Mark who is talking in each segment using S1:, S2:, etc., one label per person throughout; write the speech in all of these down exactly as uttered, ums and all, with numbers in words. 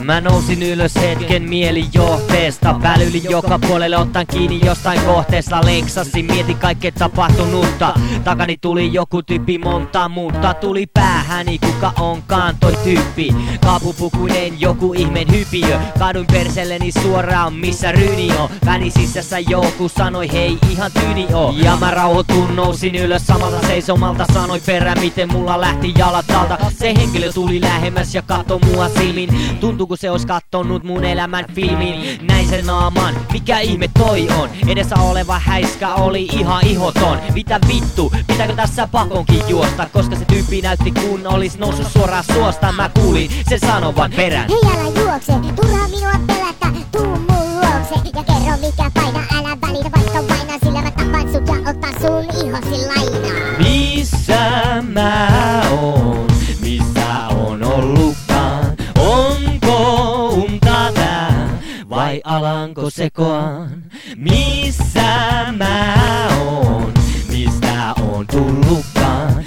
S1: Mä nousin ylös hetken mielijohteesta. Välylin joka puolelle otan kiinni jostain kohteesta. Lenksasin, mietin kaikkea tapahtunutta. Takani tuli joku tyyppi monta, mutta tuli päähäni kuka onkaan toi tyyppi. Kaapupukuinen joku ihmeen hypiö. Kaduin perselleni suoraan missä Ryni on. Väni sisässä joku sanoi hei ihan tyyni oo. Ja mä rauhoitun, nousin ylös samalta seisomalta. Sanoi perään miten mulla lähti jalat alta. Se henkilö tuli lähemmäs ja katsoi mua silmin. Tuntuu kun se ois kattonut mun elämän filmin. Näin sen naaman, mikä ihme toi on. Edessä oleva häiskä oli ihan ihoton. Mitä vittu, pitääkö tässä pakonkin juosta? Koska se tyyppi näytti kun olis noussut suoraan suosta. Mä kuulin sen sanovan perään.
S2: Hei älä juokse, turhaa minua pelätä, tuu mun luokse. Ja kerro mikä paina, älä välitä vaikka vainaa. Sillä mä tapan sut ja otan sun ihosi lainaa.
S1: Missä mä oon, missä on ollutkaan? Onko unta tää, vai alanko sekoaan? Missä mä oon, mistä on tullutkaan?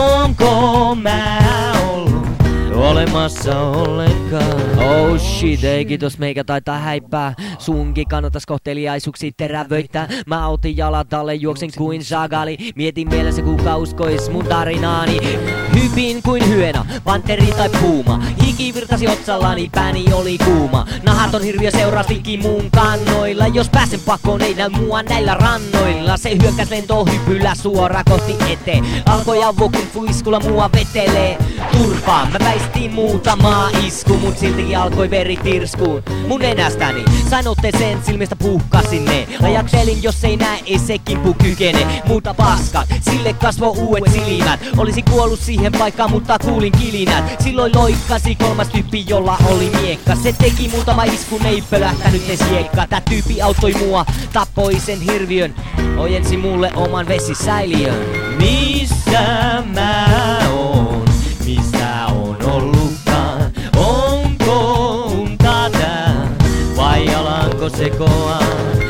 S1: Onko mä ollut olemassa ollenkaan? Oh shit, ei kiitos, meikä taitaa häippää. Sunkin kannattais kohteliaisuuksia terävöittää. Mä otin jalat alle, juoksin kuin Zagali. Mietin mielessä kuka uskois mun tarinaani. Hypin kuin hyena, panteri tai puuma. Hiki virtasi otsallani, pääni oli kuuma. Nahaton hirviö seurasi mun kannoilla. Jos pääsen pakoon, ei näy mua näillä rannoilla. Se hyökkäs lentohypyllä suora kohti eteen. Alkoi avua kun fuiskulla mua vetelee. Turpaan, mä väistin muutamaa isku, mut siltikin alkoi veri tirskuun mun nenästäni. Sain otteeseen silmistä puhkasin ne. Ajattelin jos ei näe ei se kimpu kykene. Muuta paskat, sille kasvo uudet silmät. Olisi kuollut siihen paikkaan mutta kuulin kilinät. Silloin loikkasi kolmas tyyppi jolla oli miekka. Se teki muutama iskun, ei pölähtänyt ne siekka. Tää tyyppi auttoi mua, tappoi sen hirviön. Ojensi mulle oman vesisäiliön. Missä mä oon, missä on ollutkaan? Onko unta tää, vai alanko sekoaan?